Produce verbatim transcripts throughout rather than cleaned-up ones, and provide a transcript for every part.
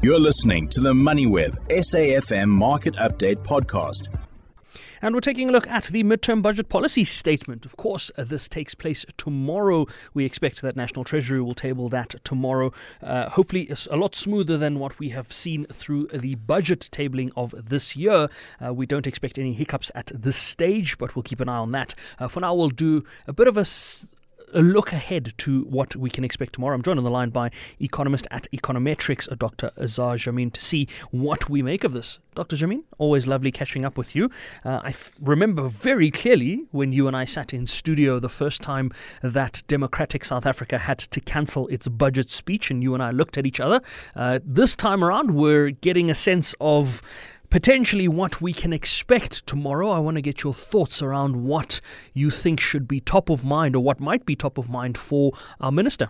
You're listening to the MoneyWeb S A F M Market Update podcast. And we're taking a look at the midterm budget policy statement. Of course, uh, this takes place tomorrow. We expect that National Treasury will table that tomorrow. Uh, hopefully, it's a lot smoother than what we have seen through the budget tabling of this year. Uh, we don't expect any hiccups at this stage, but we'll keep an eye on that. Uh, for now, we'll do a bit of a... S- A look ahead to what we can expect tomorrow. I'm joined on the line by economist at Econometrics, Doctor Azar Jammine, to see what we make of this. Doctor Jammine, always lovely catching up with you. Uh, I f- remember very clearly when you and I sat in studio the first time that Democratic South Africa had to cancel its budget speech, and you and I looked at each other. Uh, this time around, we're getting a sense of potentially what we can expect tomorrow. I want to get your thoughts around what you think should be top of mind, or what might be top of mind for our minister.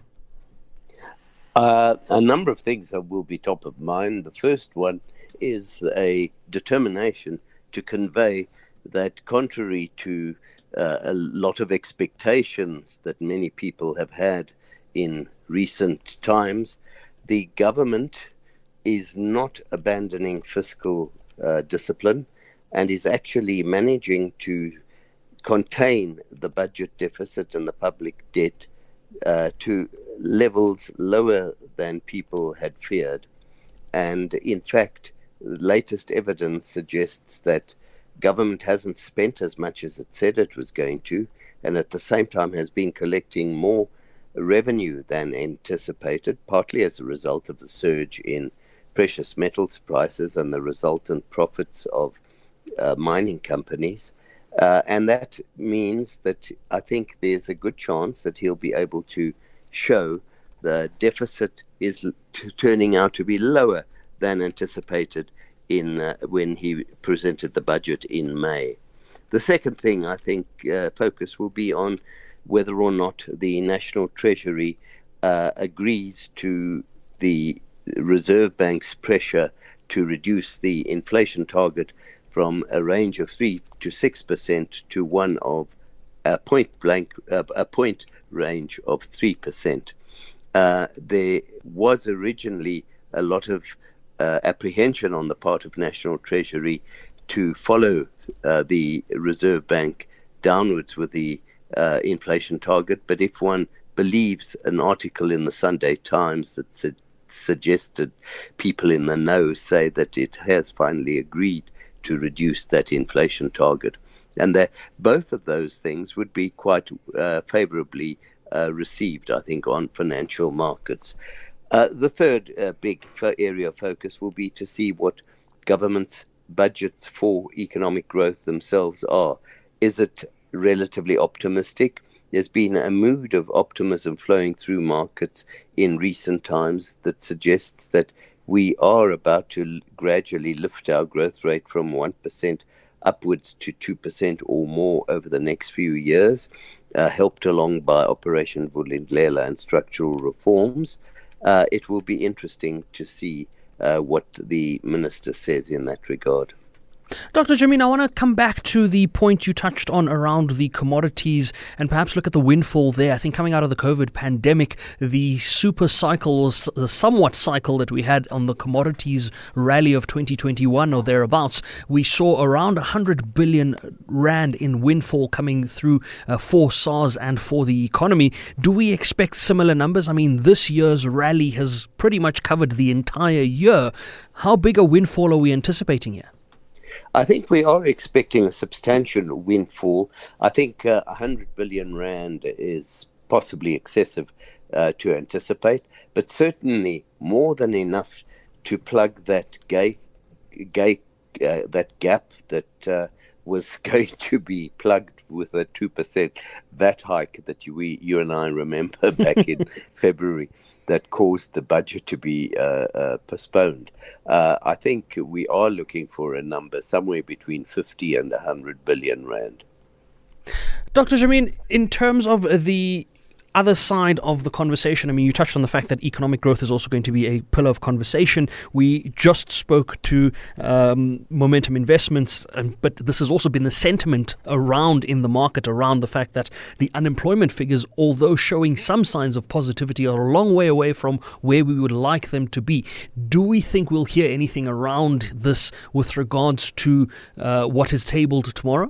Uh, a number of things that will be top of mind. The first one is a determination to convey that, contrary to uh, a lot of expectations that many people have had in recent times, the government is not abandoning fiscal Uh, discipline and is actually managing to contain the budget deficit and the public debt uh, to levels lower than people had feared. And in fact, the latest evidence suggests that government hasn't spent as much as it said it was going to, and at the same time has been collecting more revenue than anticipated, partly as a result of the surge in precious metals prices and the resultant profits of uh, mining companies. Uh, and that means that I think there's a good chance that he'll be able to show the deficit is t- turning out to be lower than anticipated in uh, when he presented the budget in May. The second thing I think uh, focus will be on whether or not the National Treasury uh, agrees to the Reserve Bank's pressure to reduce the inflation target from a range of three to six percent to one of a point blank, uh, a point range of three percent. Uh, there was originally a lot of uh, apprehension on the part of National Treasury to follow uh, the Reserve Bank downwards with the uh, inflation target. But if one believes an article in the Sunday Times that said suggested people in the know say that it has finally agreed to reduce that inflation target, and that both of those things would be quite uh, favorably uh, received, I think, on financial markets. Uh, the third uh, big fo- area of focus will be to see what government's budgets for economic growth themselves are. Is it relatively optimistic? There's been a mood of optimism flowing through markets in recent times that suggests that we are about to gradually lift our growth rate from one percent upwards to two percent or more over the next few years, uh, helped along by Operation Vulindlela and structural reforms. Uh, it will be interesting to see uh, what the minister says in that regard. Doctor Jammine, I want to come back to the point you touched on around the commodities and perhaps look at the windfall there. I think coming out of the COVID pandemic, the super cycle, or the somewhat cycle that we had on the commodities rally of twenty twenty-one or thereabouts, we saw around one hundred billion rand in windfall coming through uh, for SARS and for the economy. Do we expect similar numbers? I mean, this year's rally has pretty much covered the entire year. How big a windfall are we anticipating here? I think we are expecting a substantial windfall. I think uh, one hundred billion rand is possibly excessive uh, to anticipate, but certainly more than enough to plug that gay, gay, uh, that gap that uh, was going to be plugged with a two percent V A T hike that you, we, you and I remember back in February. That caused the budget to be uh, uh, postponed. Uh, I think we are looking for a number somewhere between fifty and one hundred billion rand. Doctor Jammine, in terms of the other side of the conversation, I mean, you touched on the fact that economic growth is also going to be a pillar of conversation. We just spoke to um, Momentum Investments, um, but this has also been the sentiment around in the market around the fact that the unemployment figures, although showing some signs of positivity, are a long way away from where we would like them to be. Do we think we'll hear anything around this with regards to uh, what is tabled tomorrow?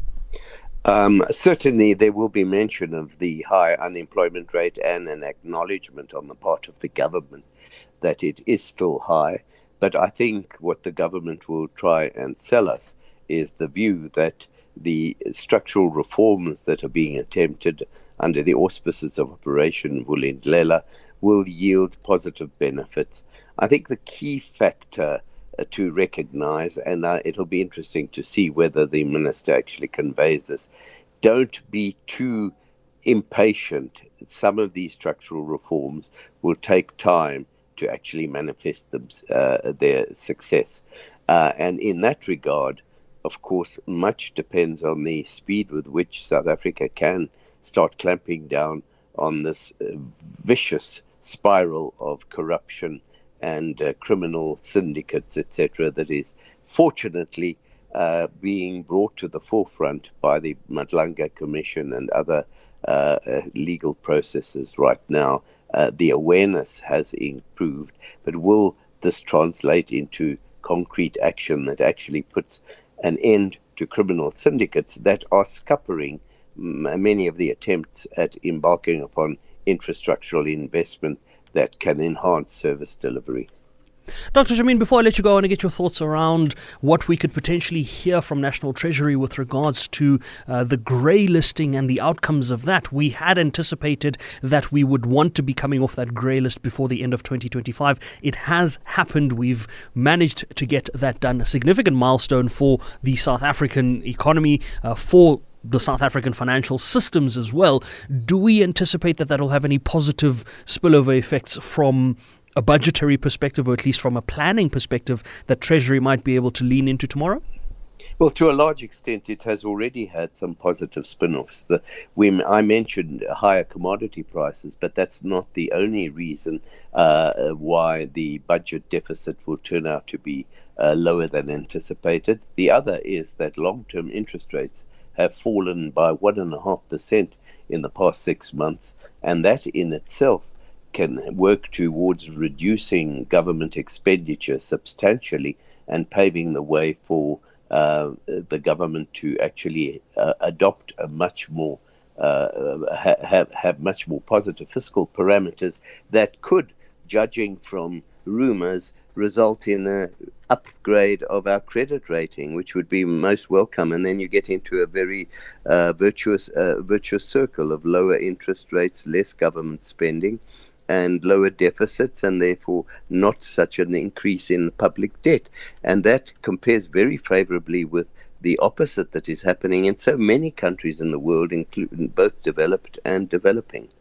Um, certainly, there will be mention of the high unemployment rate and an acknowledgement on the part of the government that it is still high. But I think what the government will try and sell us is the view that the structural reforms that are being attempted under the auspices of Operation Vulindlela will yield positive benefits. I think the key factor to recognize, and uh, it'll be interesting to see whether the minister actually conveys this. Don't be too impatient. Some of these structural reforms will take time to actually manifest them, uh, their success. Uh, and in that regard, of course, much depends on the speed with which South Africa can start clamping down on this uh, vicious spiral of corruption and uh, criminal syndicates, et cetera, that is fortunately uh, being brought to the forefront by the Madlanga Commission and other uh, uh, legal processes right now. Uh, the awareness has improved, but will this translate into concrete action that actually puts an end to criminal syndicates that are scuppering m- many of the attempts at embarking upon infrastructural investment that can enhance service delivery? Doctor Jammine, before I let you go, I want to get your thoughts around what we could potentially hear from National Treasury with regards to uh, the grey listing and the outcomes of that. We had anticipated that we would want to be coming off that grey list before the end of twenty twenty-five. It has happened. We've managed to get that done. A significant milestone for the South African economy, uh, for the South African financial systems as well. Do we anticipate that that will have any positive spillover effects from a budgetary perspective, or at least from a planning perspective, that Treasury might be able to lean into tomorrow? Well, to a large extent, it has already had some positive spin-offs. The, we, I mentioned higher commodity prices, but that's not the only reason uh, why the budget deficit will turn out to be uh, lower than anticipated. The other is that long-term interest rates have fallen by one point five percent in the past six months, and that in itself can work towards reducing government expenditure substantially and paving the way for uh, the government to actually uh, adopt a much more uh, ha- have have much more positive fiscal parameters that could, judging from rumors, result in a upgrade of our credit rating, which would be most welcome. And then you get into a very uh, virtuous uh, virtuous circle of lower interest rates, less government spending, and lower deficits, and therefore not such an increase in public debt. And that compares very favorably with the opposite that is happening in so many countries in the world, including both developed and developing.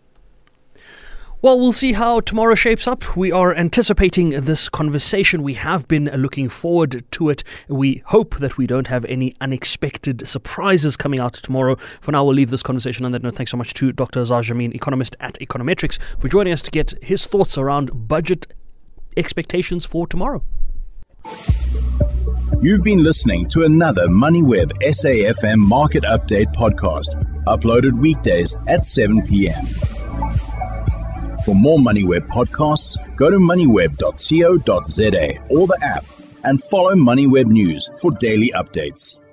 Well, we'll see how tomorrow shapes up. We are anticipating this conversation. We have been looking forward to it. We hope that we don't have any unexpected surprises coming out tomorrow. For now, we'll leave this conversation on that note. Thanks so much to Doctor Azar Jammine, economist at Econometrics, for joining us to get his thoughts around budget expectations for tomorrow. You've been listening to another MoneyWeb S A F M Market Update podcast, uploaded weekdays at seven p.m. For more MoneyWeb podcasts, go to moneyweb dot co dot za or the app, and follow MoneyWeb News for daily updates.